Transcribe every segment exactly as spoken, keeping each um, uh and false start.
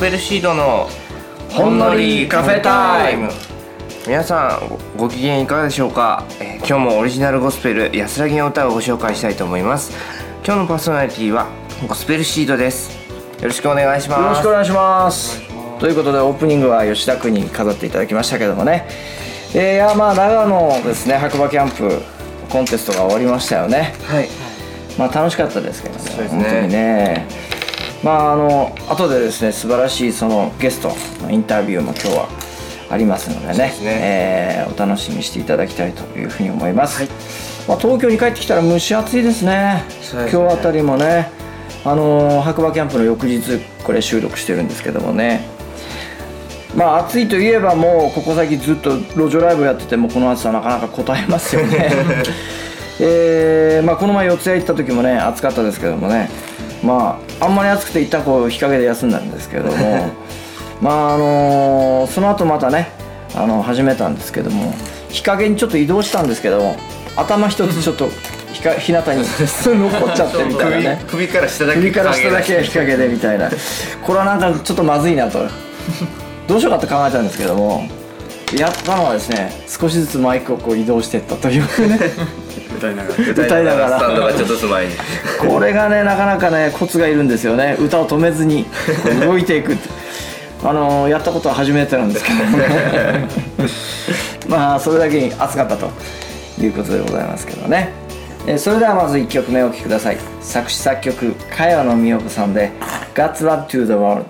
ペルシードのほんのりカフェタイム。皆さん ご, ご機嫌いかがでしょうか、えー、今日もオリジナルゴスペル安らぎの歌をご紹介したいと思います。今日のパーソナリティはゴスペルシードです。よろしくお願いします。 よろしくお願いします。ということでオープニングは吉田君に飾っていただきましたけどもね、えー、いやまあ長野ですね、白馬キャンプコンテストが終わりましたよね。 はい。 まあ楽しかったですけどね。 そうですね。 本当にね。まああの後でですね、素晴らしいそのゲストのインタビューも今日はありますので ね, でね、えー、お楽しみにしていただきたいというふうに思います。はい。まあ、東京に帰ってきたら蒸し暑いですね。そうですね。今日あたりもね、あの白馬キャンプの翌日これ収録してるんですけどもね。まあ暑いといえばもうここ最近ずっと路上ライブやっててもこの暑さなかなか応えますよね。えーまあ、この前四谷行った時もね暑かったですけどもね、まああんまり暑くて一旦こう日陰で休んだんですけどもまああのー、その後またねあの始めたんですけども、日陰にちょっと移動したんですけども、頭一つちょっと日か日向に残っちゃってみたいなね。 首, 首から下だけ首から下だけ日陰でみたいな。これはなんかちょっとまずいなとどうしようかって考えたんですけども、やったのはですね、少しずつマイクをこう移動していったというね歌いながら歌いながらスタンドがちょっとずつ前にこれがねなかなかねコツがいるんですよね。歌を止めずに動いていくってあのー、やったことは初めてなんですけどねまあそれだけに熱かったということでございますけどね。えー、それではまずいっきょくめお聴きください。作詞作曲茅野美代子さんで God's Love to the World。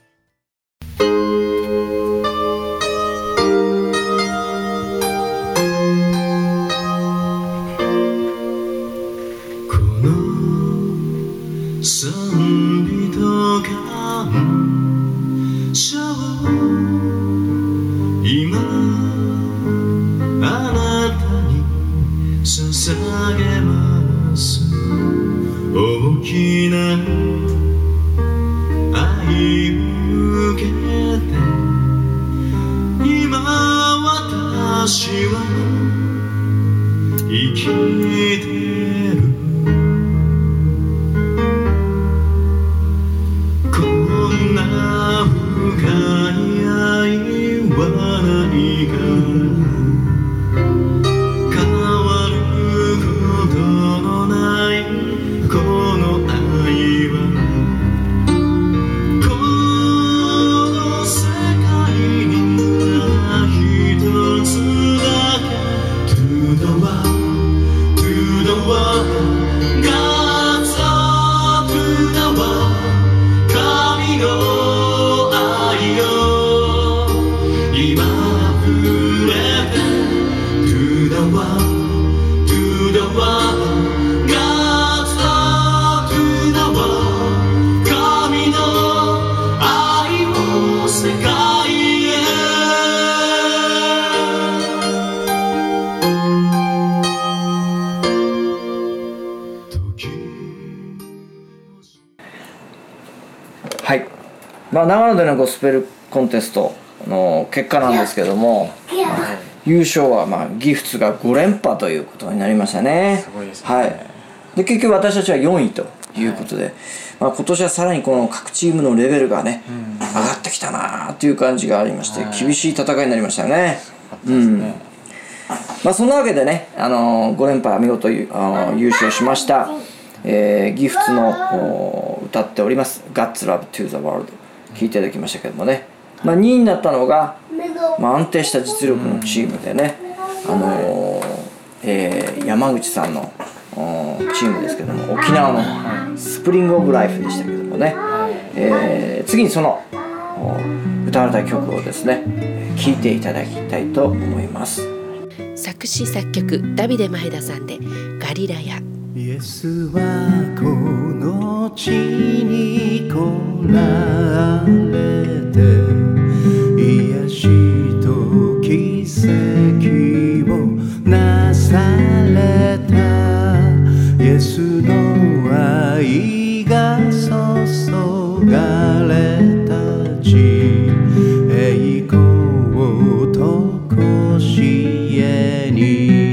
はい、まあ、長野でのゴスペルコンテストの結果なんですけども、優勝はまあギフツがごれんぱということになりましたね。 すごいですね。 はい、で結局私たちはよんいということで、はい、まあ、今年はさらにこの各チームのレベルがね、うん、上がってきたなという感じがありまして、はい、厳しい戦いになりましたよね。うん、まあ、そんなわけでね、あのー、ごれんぱ見事優勝しました、えー、ギフツの歌っております God's Love to the World 聴いていただきましたけどもね、まあ、にいになったのが、まあ、安定した実力のチームでね、あのーえー、山口さんのチームですけども、沖縄のスプリングオブライフでしたけどもね、えー、次にその歌われた曲をですね聴いていただきたいと思います。 作詞作曲ダビデ前田さんでガリラヤ。 イエスはこの地に来られて、癒しと奇跡をなされた。イエスの愛が注がれた地、栄光とこしえに。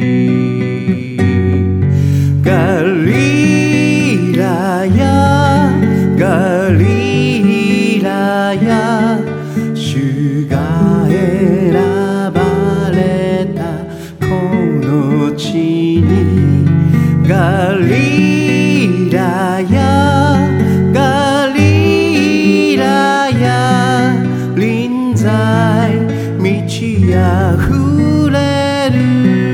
ガリラヤガリラヤい満ち溢れる。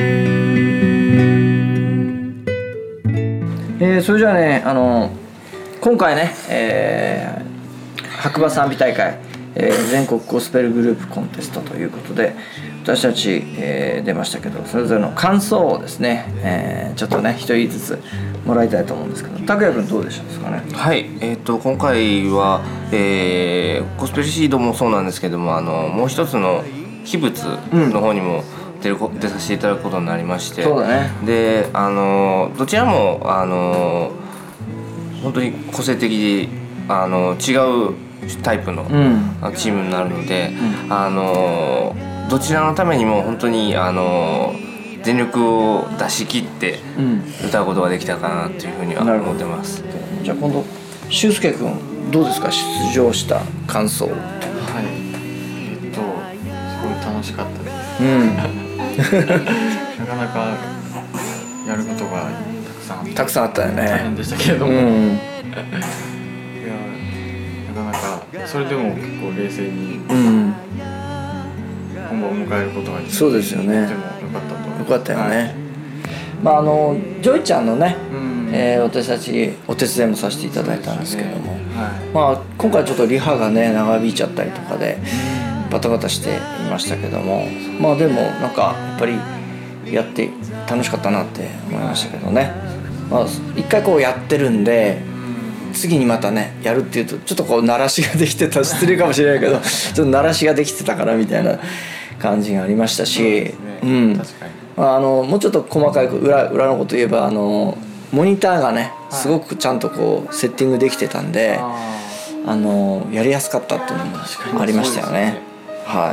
えー、それじゃあね、あの今回ね、えー、白馬賛美大会、えー、全国ゴスペルグループコンテストということで私たち、えー、出ましたけど、それぞれの感想をですね、えー、ちょっとね一人ずつもらいたいと思うんですけど、拓也君どうでしたですかね。 はい、えー、と今回は、えー、ゴスペルシードもそうなんですけども、あのもう一つの秘仏の方にも出る、出させていただくことになりまして、 そうだね。 であのどちらもあの本当に個性的であの違うタイプの、うん、チームになるので、うん、あのどちらのためにも本当にあの全力を出し切って歌うことができたかなというふうには思ってます。 うん、じゃあ今度俊介君どうですか、出場した感想。はい、 えっとすごい楽しかったです。うん、なかなかやることがたくさんあったたくさんあったよね。 大変でしたけれども、うん、いやなかなかそれでも結構冷静に本番を迎えることができて、 そうですよね、 とても良かったと思います。 よかったよね。はい、まああのジョイちゃんのね、うん、えー、私たちお手伝いもさせていただいたんですけども、ね、はい、まあ今回ちょっとリハがね長引いちゃったりとかでバタバタしていましたけども、まあでもなんかやっぱりやって楽しかったなって思いましたけどね。まあ一回こうやってるんで次にまたねやるっていうとちょっとこう慣らしができてた、失礼かもしれないけどちょっと慣らしができてたからみたいな感じがありましたし、うん、確かに、まあ、あのもうちょっと細かい 裏, 裏のこと言えばあのモニターがねすごくちゃんとこうセッティングできてたんで、あのやりやすかったっていうのもありましたよね。はい。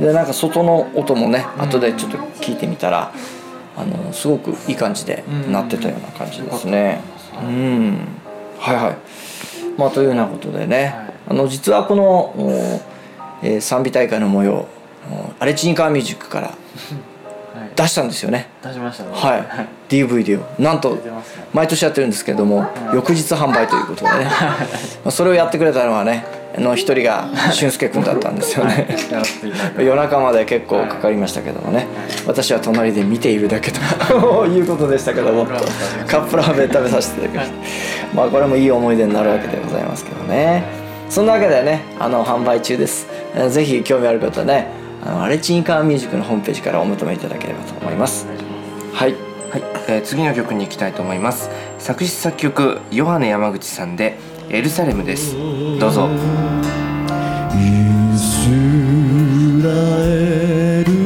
でなんか外の音もね後でちょっと聞いてみたら、あのすごくいい感じでなってたような感じですね。うん、うん、はいはい。まあというようなことでね、あの実はこの、えー、賛美大会の模様アレチニカーミュージックから出したんですよね。 出しましたね。 はい。ディーブイディー をなんと毎年やってるんですけども、翌日販売ということでね。それをやってくれたのはね、の一人が俊介君だったんですよね。夜中まで結構かかりましたけどもね。私は隣で見ているだけということでしたけども、カップラーメン食べさせていただきました。まあこれもいい思い出になるわけでございますけどね。そんなわけでね、あの販売中です。ぜひ興味ある方はね、あのアレチニカーミュージックのホームページからお求めいただければと思います。はい、 はい、えー、次の曲に行きたいと思います。作詞作曲ヨハネ山口さんでエルサレムです。どうぞ。 イスラエル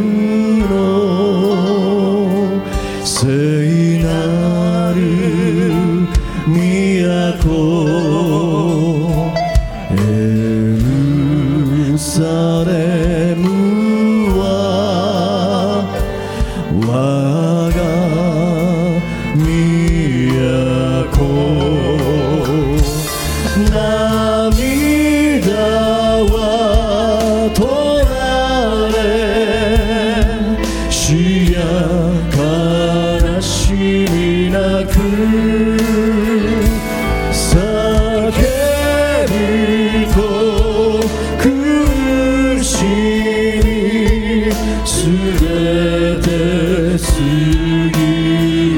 の聖なる都エルサレムは我が都、涙は取られ死や悲しみなく叫ぶと苦しみすべて過ぎる。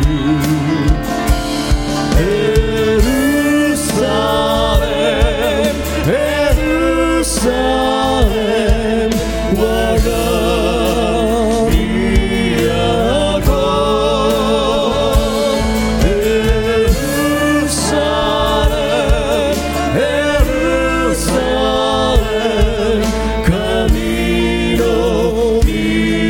エルサレムエルサレム我が都、エルサレムエルサレム神の御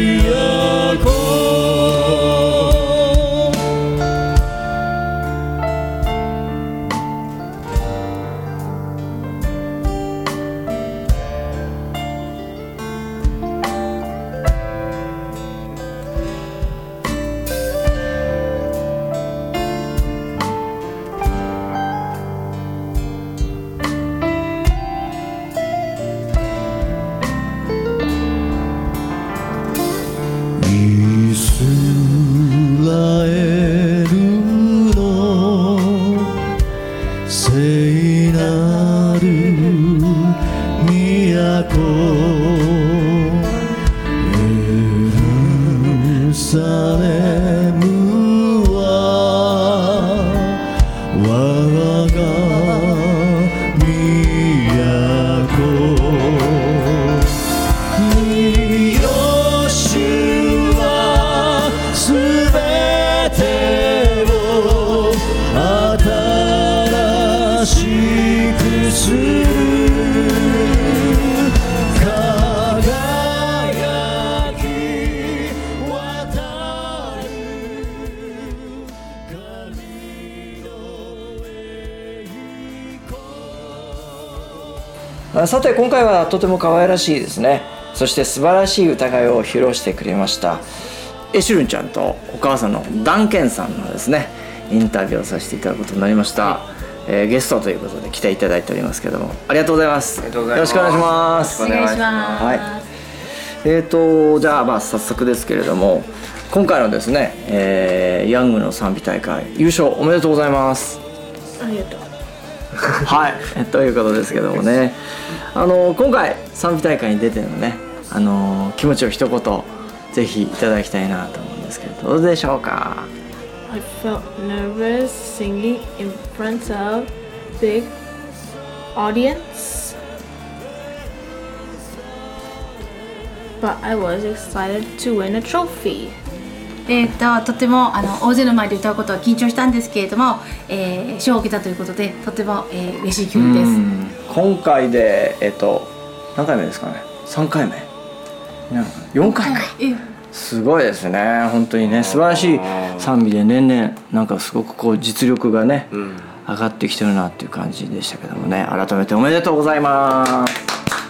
さて今回はとても可愛らしいですね、そして素晴らしい歌声を披露してくれましたエシュルンちゃんとお母さんのダンケンさんのですねインタビューをさせていただくことになりました、えー、ゲストということで来ていただいておりますけども、ありがとうございます。よろしくお願いします。 お願いします。 はい、えーとじゃあまあ早速ですけれども、今回のですね、えー、ヤングの賛美大会優勝おめでとうございます。 ありがとう。 はい、ということですけどもね、あの今回賛美大会に出てのね、あの気持ちを一言ぜひいただきたいなと思うんですけど、どうでしょうか。 I felt nervous singing in front of big audience, but I was excited to win a trophy. えー、ととてもあの大勢の前で歌うことは緊張したんですけれども、えー、賞を受けたということでとても、えー、嬉しい気分です。 今回で、えー、と何回目ですかね。さんかいめよんかいか、すごいですね。本当にね素晴らしい賛美で年々なんかすごくこう実力がね、うん、上がってきてるなっていう感じでしたけどもね、改めておめでとうございます。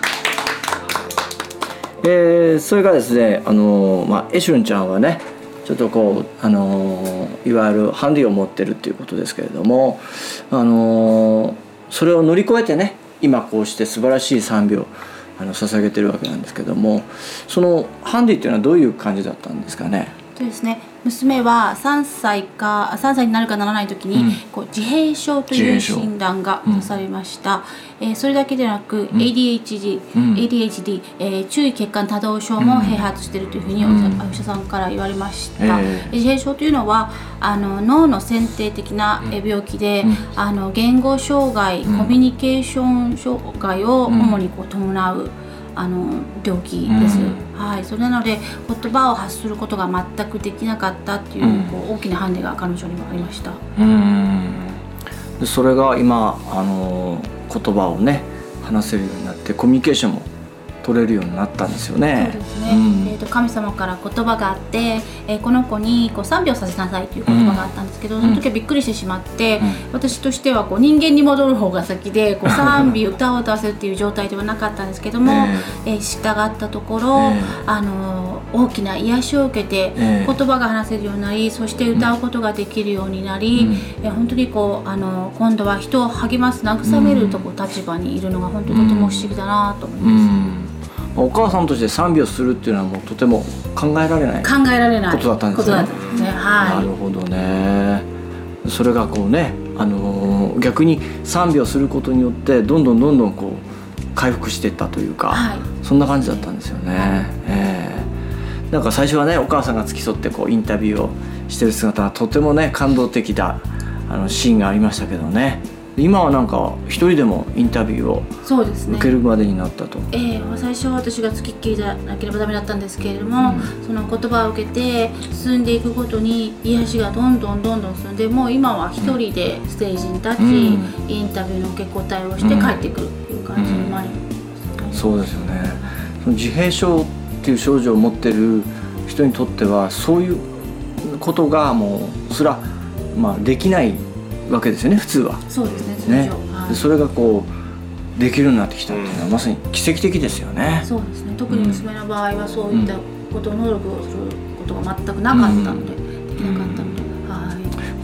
えー、それからですね、あのーまあ、エシュルンちゃんはねちょっとこう、あのー、いわゆるハンディを持ってるっていうことですけれども、あのー、それを乗り越えてね今こうして素晴らしい賛美をあの捧げてるわけなんですけども、そのハンディっていうのはどういう感じだったんですかね。 そうですね、娘はさんさいかさんさいになるかならない時に、うん、こう自閉症という診断が出されました、うん、えー、それだけでなく、うん、エーディーエイチディー、うん、エーディーエイチディー、えー、注意欠陥多動症も併発しているというふうにお医者さんから言われました、うん、えー、自閉症というのはあの脳の先天的な病気で、うん、あの言語障害、うん、コミュニケーション障害を主にこう伴うあの病気です、うん、はい、それなので言葉を発することが全くできなかったっていう、うん、こう大きなハンデが彼女にもありました。 うん、でそれが今あの言葉をね話せるようになってコミュニケーションも取れるようになったんですよね。 そうですね、うん、えーと神様から言葉があって、えー、この子にこう賛美をさせなさいという言葉があったんですけど、うん、その時はびっくりしてしまって、うん、私としてはこう人間に戻る方が先でこう賛美歌を歌わせるっていう状態ではなかったんですけども、えーえー、従ったところ、えー、あの大きな癒しを受けて、えー、言葉が話せるようになり、そして歌うことができるようになり、うん、えー、本当にこうあの今度は人を励ます慰めるとこ立場にいるのが本当にとても不思議だなと思います、うんうん、 お母さんとして賛美をするっていうのはもうとても考えられない考えられないことだったんですね。 ことだったんですね、はい、 なるほどね。それがこうね、あのー、逆に賛美をすることによってどんどんどんどんこう回復していったというか、はい、そんな感じだったんですよね、はい、えー、なんか最初はねお母さんが付き添ってこうインタビューをしてる姿がとてもね感動的なあのシーンがありましたけどね、今はなんか一人でもインタビューを受けるまでになったと。 そうですね、えー、最初は私が付きっきりでなければダメだったんですけれども、うん、その言葉を受けて進んでいくごとに癒しがどんどんどんどん進んで、もう今は一人でステージに立ち、うん、インタビューの受け答えをして帰ってくるっていう感じになります、ね、 そうですよね。その自閉症っていう症状を持ってる人にとってはそういうことがもうすら、まあ、できないわけですよね普通は。 そうですね、通常、 ね、はい、でそれがこうできるようになってきたっていうのは、うん、まさに奇跡的ですよね。 そうですね、特に娘の場合はそういったことを能力をすることが全くなかったので、うん、できなかったので、うん、はい、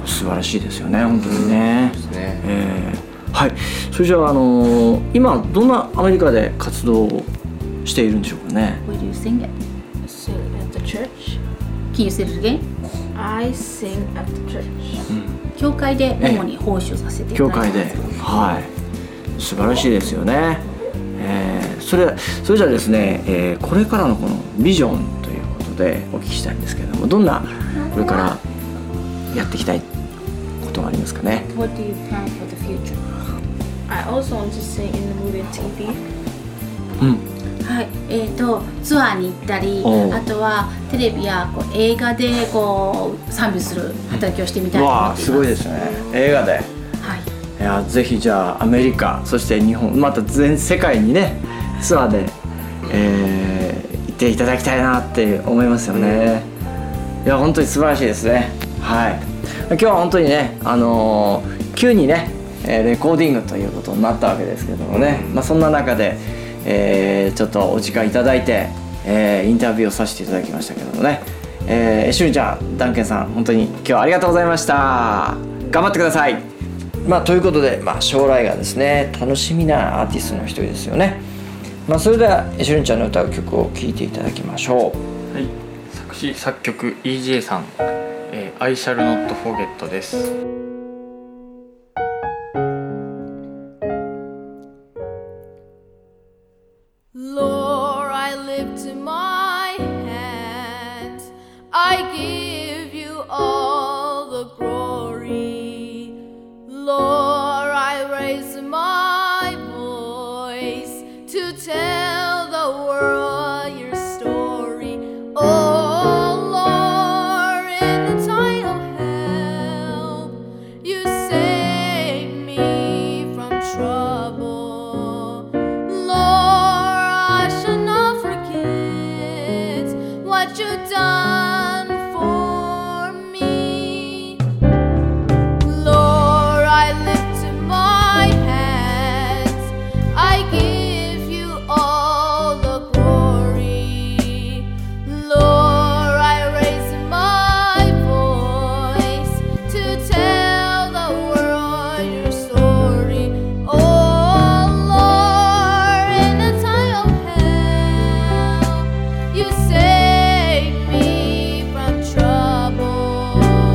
素晴らしいですよね本当にね、うんえー、はい。それじゃあ、あのー、今どんなアメリカで活動をしているんでしょうかね。 Where do you sing it? Sing at the church. Can you say it again? I sing at the church、うん、 教会で主に奉仕をさせていただいてます。 教会で、はい、素晴らしいですよね、えー、それそれじゃあですね、えー、これからのこのビジョンということでお聞きしたいんですけれども、どんなこれからやっていきたいことがありますかね。 What do you plan for the future? I also want to sing in the movie and ティーブイ。 うんはい、えーと、ツアーに行ったり、あとはテレビやこう映画でこう賛美する働きをしてみたいと思っています。 わあ、すごいですね。映画で、はい、いやぜひじゃあアメリカ、そして日本、また全世界にねツアーで、えー、行っていただきたいなって思いますよね。いや本当に素晴らしいですね。はい、今日は本当にね、あのー、急にねえー、レコーディングということになったわけですけどもね、まあ、そんな中で、えー、ちょっとお時間いただいて、えー、インタビューをさせていただきましたけどもね、えー、しゅんちゃん、ダンケンさん、本当に今日はありがとうございました。頑張ってください。まあ、ということで、まあ、将来がですね楽しみなアーティストの一人ですよね。まあ、それではしゅんちゃんの歌う曲を聴いていただきましょう。 はい、作詞作曲 イージェー さん、えー、I shall not forget です。 Lord, I lift my hands, I give you all the glory. Lord, I raise my voice to tell the world your story. Oh Lord, in the time of help, you save me from trouble. Lord, I shall not forget what you've done for me. Lord, I lift my hands, I give you all the glory. Lord, I raise my voice to tell the world your story. Oh Lord, in the time of help, you save me from trouble.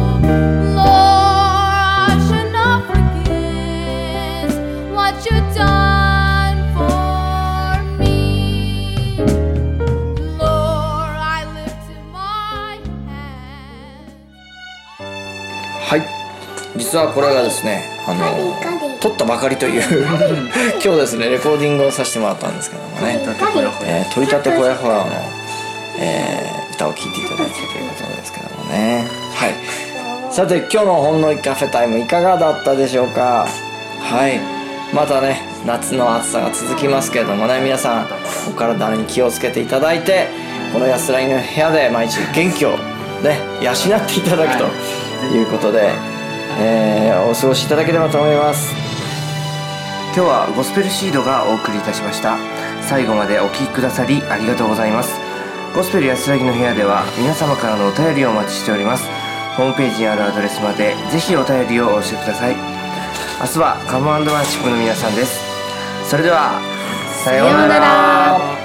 Lord, I shall not forget what you've done for me. Lord, I lift my hands. はい、実はこれがですね、あの撮ったばかりという今日ですねレコーディングをさせてもらったんですけどもね、えー、取り立てほやほやの、えー歌を聴いていただいたということですけどもね。はい、さて今日のほんのりカフェタイムいかがだったでしょうか。はい、またね夏の暑さが続きますけれどもね、皆さんお体に気をつけていただいて、この安らぎの部屋で毎日元気をね養っていただくということで、えー、お過ごしいただければと思います。 今日はゴスペルシードがお送りいたしました。最後までお聴きくださりありがとうございます。ゴスペル安らぎの部屋では皆様からのお便りをお待ちしております。ホームページにあるアドレスまでぜひお便りをお寄せください。明日はカム&ワンシップの皆さんです。それではさようなら。